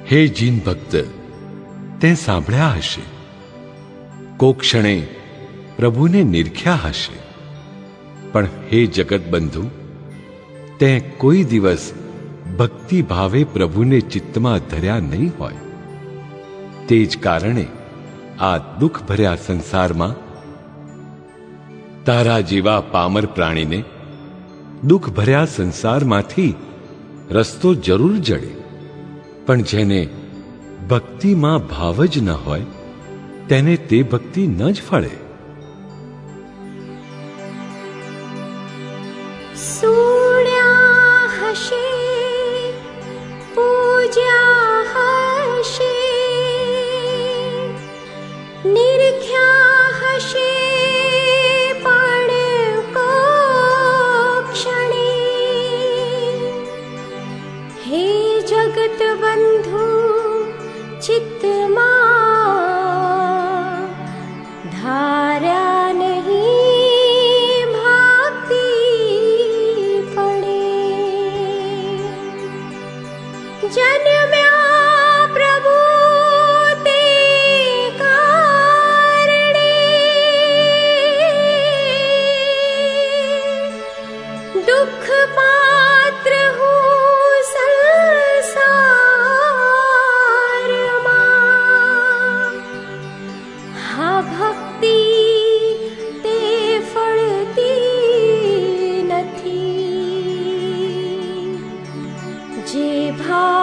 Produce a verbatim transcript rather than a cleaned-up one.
હે જીન ભક્ત, તે સાંભળ્યા હશે, કોક ક્ષણે પ્રભુને નિરખ્યા હશે, પણ હે જગત બંધુ, તે કોઈ દિવસ ભક્તિ ભાવે પ્રભુને ચિત્તમાં ધર્યા નહીં હોય. તે જ કારણે આ દુઃખ ભર્યા સંસારમાં તારા જેવા પામર પ્રાણીને દુઃખ ભર્યા સંસારમાંથી રસ્તો જરૂર જડે, પણ જેને ભક્તિમાં ભાવ જ ન હોય તેને તે ભક્તિ ન જ ફળે. સુણ્યા હશે, પૂજ્યા હશે, નિરખ્યા હશે, પણ કોક ક્ષણે હે જગત બંધુ ચિત્તમાં ધાર્યા નહીં ભક્તિ ફળે. જન્મ્યા પ્રભુ તે કારણે દુઃખ પાત્ર હું સંસારમાં. હા ભક્તિ તે ફળતી નથી, જે ભાવ